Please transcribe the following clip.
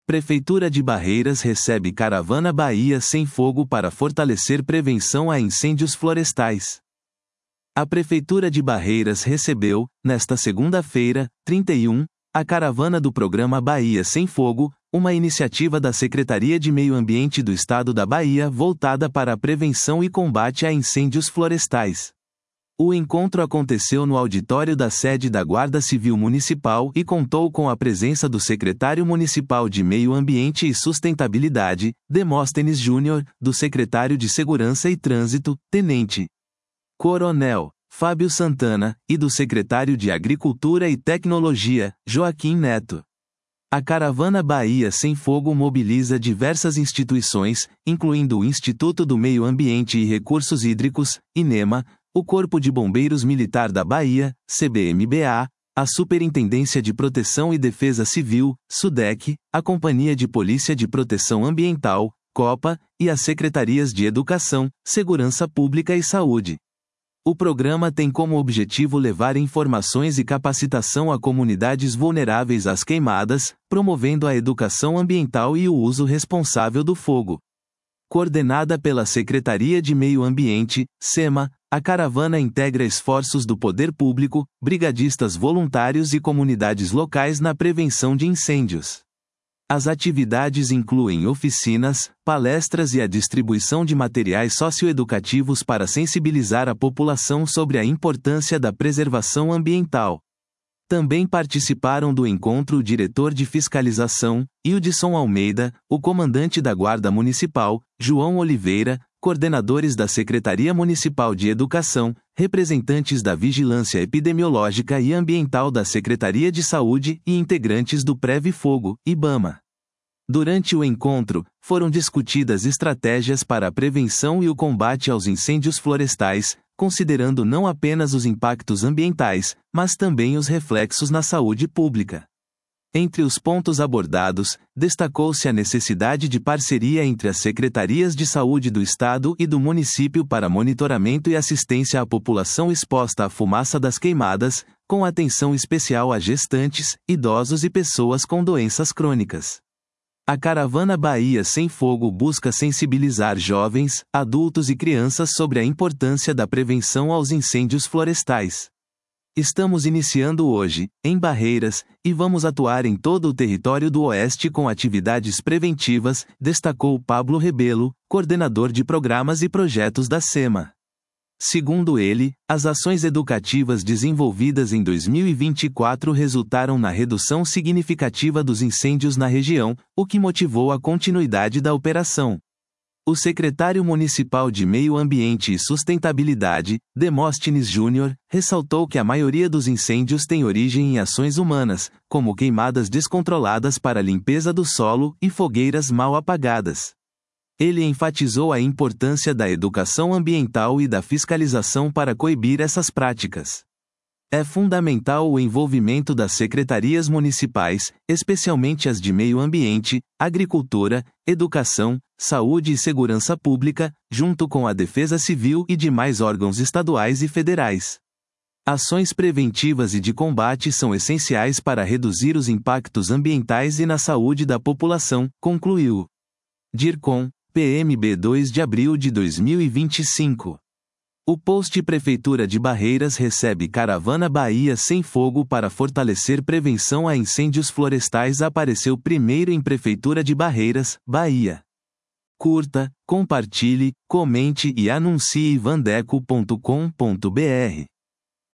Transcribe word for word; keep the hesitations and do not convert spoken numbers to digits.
Prefeitura de Barreiras recebe Caravana Bahia Sem Fogo para fortalecer prevenção a incêndios florestais. A Prefeitura de Barreiras recebeu, nesta segunda-feira, trinta e um, a caravana do programa Bahia Sem Fogo, uma iniciativa da Secretaria de Meio Ambiente do Estado da Bahia voltada para a prevenção e combate a incêndios florestais. O encontro aconteceu no auditório da sede da Guarda Civil Municipal e contou com a presença do secretário municipal de Meio Ambiente e Sustentabilidade, Demóstenes Júnior, do secretário de Segurança e Trânsito, Tenente Coronel Fábio Santana, e do secretário de Agricultura e Tecnologia, Joaquim Neto. A Caravana Bahia Sem Fogo mobiliza diversas instituições, incluindo o Instituto do Meio Ambiente e Recursos Hídricos, INEMA, o Corpo de Bombeiros Militar da Bahia, C B M B A, a Superintendência de Proteção e Defesa Civil, SUDEC, a Companhia de Polícia de Proteção Ambiental, COPA, e as Secretarias de Educação, Segurança Pública e Saúde. O programa tem como objetivo levar informações e capacitação a comunidades vulneráveis às queimadas, promovendo a educação ambiental e o uso responsável do fogo. Coordenada pela Secretaria de Meio Ambiente, SEMA, a caravana integra esforços do poder público, brigadistas voluntários e comunidades locais na prevenção de incêndios. As atividades incluem oficinas, palestras e a distribuição de materiais socioeducativos para sensibilizar a população sobre a importância da preservação ambiental. Também participaram do encontro o diretor de fiscalização, Ildson Almeida, o comandante da Guarda Municipal, João Oliveira, coordenadores da Secretaria Municipal de Educação, representantes da Vigilância Epidemiológica e Ambiental da Secretaria de Saúde e integrantes do Preve Fogo, IBAMA. Durante o encontro, foram discutidas estratégias para a prevenção e o combate aos incêndios florestais, considerando não apenas os impactos ambientais, mas também os reflexos na saúde pública. Entre os pontos abordados, destacou-se a necessidade de parceria entre as secretarias de saúde do Estado e do município para monitoramento e assistência à população exposta à fumaça das queimadas, com atenção especial a gestantes, idosos e pessoas com doenças crônicas. A Caravana Bahia Sem Fogo busca sensibilizar jovens, adultos e crianças sobre a importância da prevenção aos incêndios florestais. Estamos iniciando hoje, em Barreiras, e vamos atuar em todo o território do Oeste com atividades preventivas, destacou Pablo Rebelo, coordenador de programas e projetos da SEMA. Segundo ele, as ações educativas desenvolvidas em dois mil e vinte e quatro resultaram na redução significativa dos incêndios na região, o que motivou a continuidade da operação. O secretário municipal de Meio Ambiente e Sustentabilidade, Demóstenes Júnior, ressaltou que a maioria dos incêndios tem origem em ações humanas, como queimadas descontroladas para a limpeza do solo e fogueiras mal apagadas. Ele enfatizou a importância da educação ambiental e da fiscalização para coibir essas práticas. É fundamental o envolvimento das secretarias municipais, especialmente as de meio ambiente, agricultura, educação, saúde e segurança pública, junto com a Defesa Civil e demais órgãos estaduais e federais. Ações preventivas e de combate são essenciais para reduzir os impactos ambientais e na saúde da população, concluiu. DIRCOM, P M B dois de abril de dois mil e vinte e cinco. O post Prefeitura de Barreiras recebe Caravana Bahia Sem Fogo para fortalecer prevenção a incêndios florestais apareceu primeiro em Prefeitura de Barreiras, Bahia. Curta, compartilhe, comente e anuncie vandeco ponto com ponto br.